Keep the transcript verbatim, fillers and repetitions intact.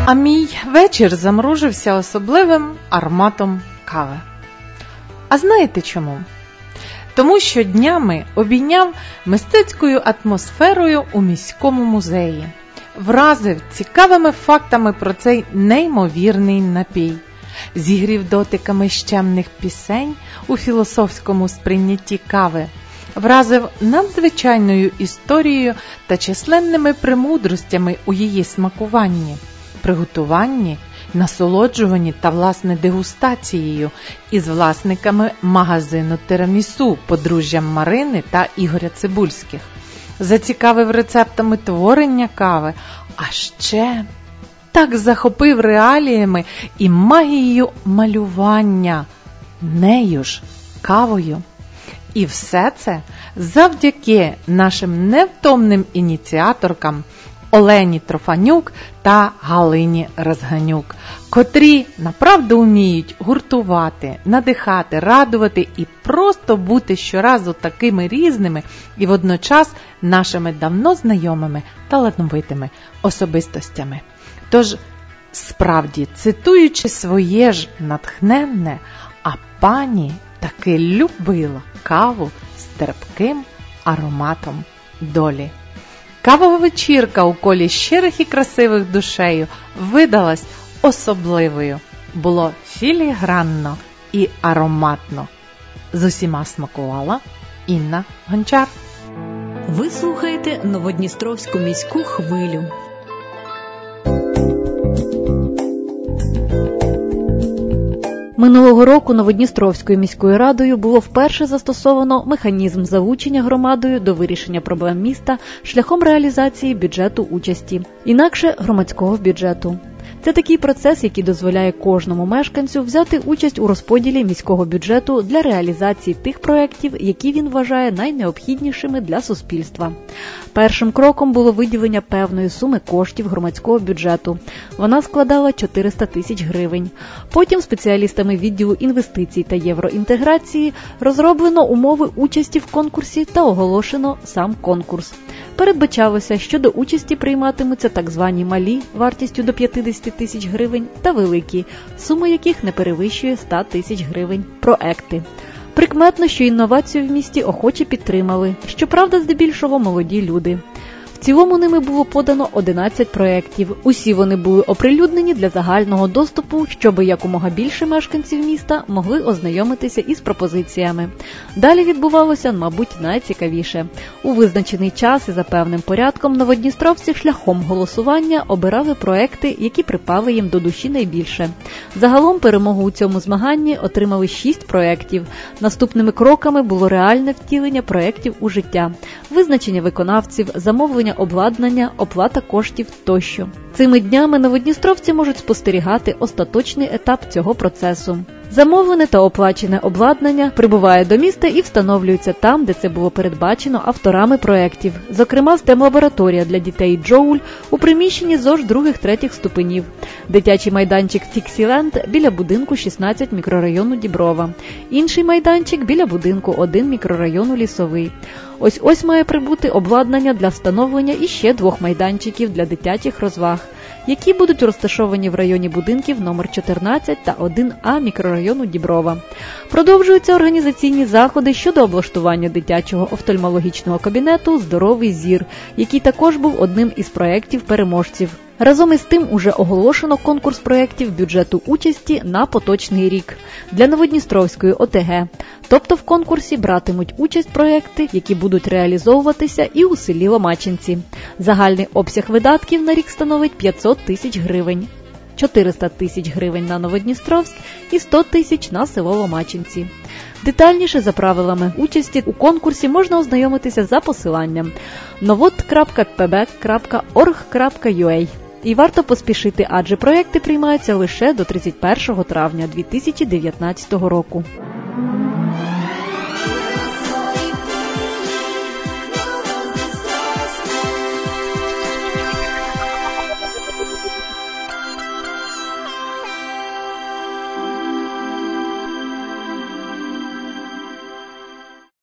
А мій вечір замружився особливим ароматом кави. А знаєте чому? Тому що днями обійняв мистецькою атмосферою у міському музеї, вразив цікавими фактами про цей неймовірний напій, зігрів дотиками щемних пісень у філософському сприйнятті кави, вразив надзвичайною історією та численними премудростями у її смакуванні, приготуванні, насолоджуванні та, власне, дегустацією із власниками магазину «Тирамісу» подружжям Марини та Ігоря Цибульських. Зацікавив рецептами творення кави, а ще так захопив реаліями і магією малювання, нею ж кавою. І все це завдяки нашим невтомним ініціаторкам Олені Трофанюк та Галині Розганюк, котрі направду вміють гуртувати, надихати, радувати і просто бути щоразу такими різними і водночас нашими давно знайомими талановитими особистостями. Тож, справді, цитуючи своє ж натхненне, а пані таки любила каву з терпким ароматом долі. Кавова вечірка у колі щирих і красивих душею видалась особливою. Було філігранно і ароматно. З усіма смакувала Інна Гончар. Ви слухаєте Новодністровську міську хвилю. Минулого року Новодністровською міською радою було вперше застосовано механізм залучення громадою до вирішення проблем міста шляхом реалізації бюджету участі, інакше громадського бюджету. Це такий процес, який дозволяє кожному мешканцю взяти участь у розподілі міського бюджету для реалізації тих проєктів, які він вважає найнеобхіднішими для суспільства. Першим кроком було виділення певної суми коштів громадського бюджету. Вона складала чотириста тисяч гривень. Потім спеціалістами відділу інвестицій та євроінтеграції розроблено умови участі в конкурсі та оголошено сам конкурс. Передбачалося, що до участі прийматимуться так звані малі, вартістю до п'ятдесят тисяч гривень, та великі, сума яких не перевищує сто тисяч гривень, проекти. Прикметно, що інновацію в місті охоче підтримали, щоправда, здебільшого молоді люди. В цілому ними було подано одинадцять проєктів. Усі вони були оприлюднені для загального доступу, щоб якомога більше мешканців міста могли ознайомитися із пропозиціями. Далі відбувалося, мабуть, найцікавіше. У визначений час і за певним порядком новодністровці шляхом голосування обирали проєкти, які припали їм до душі найбільше. Загалом перемогу у цьому змаганні отримали шість проєктів. Наступними кроками було реальне втілення проєктів у життя, визначення виконавців, замовлення обладнання, оплата коштів тощо. Цими днями новодністровці можуть спостерігати остаточний етап цього процесу. Замовлене та оплачене обладнання прибуває до міста і встановлюється там, де це було передбачено авторами проєктів. Зокрема, STEM-лабораторія для дітей «Джоуль» у приміщенні ЗОЖ других-третіх ступенів. Дитячий майданчик «Фіксіленд» біля будинку шістнадцять мікрорайону Діброва. Інший майданчик біля будинку один мікрорайону Лісовий. Ось-ось має прибути обладнання для встановлення іще двох майданчиків для дитячих розваг, які будуть розташовані в районі будинків номер чотирнадцять та один А мікрорайону Діброва. Продовжуються організаційні заходи щодо облаштування дитячого офтальмологічного кабінету «Здоровий зір», який також був одним із проєктів переможців. Разом із тим уже оголошено конкурс проєктів бюджету участі на поточний рік для Новодністровської ОТГ. Тобто в конкурсі братимуть участь проєкти, які будуть реалізовуватися і у селі Ломачинці. Загальний обсяг видатків на рік становить п'ятсот тисяч гривень. чотириста тисяч гривень на Новодністровськ і сто тисяч на село Ломачинці. Детальніше за правилами участі у конкурсі можна ознайомитися за посиланням новод крапка пе бе крапка орг крапка ю а. І варто поспішити, адже проєкти приймаються лише до тридцять першого травня дві тисячі дев'ятнадцятого року.